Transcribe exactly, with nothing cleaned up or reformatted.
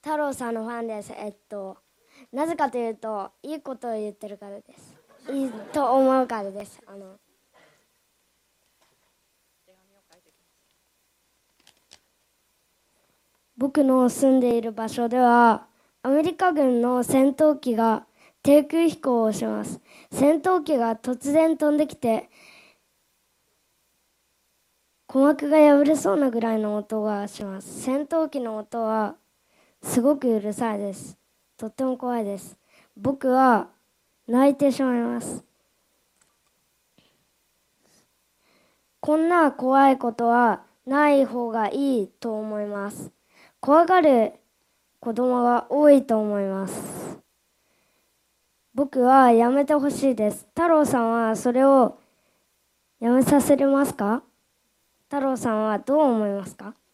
太郎さんのファンです。えっとなぜかというといいことを言ってるからです。いいと思うからです。あの僕の住んでいる場所ではアメリカ軍の戦闘機が低空飛行をします。戦闘機が突然飛んできて鼓膜が破れそうなぐらいの音がします。戦闘機の音はすごくうるさいです。とっても怖いです。僕は泣いてしまいます。こんな怖いことはない方がいいと思います。怖がる子供が多いと思います。僕はやめてほしいです。太郎さんはそれをやめさせれますか？太郎さんはどう思いますか？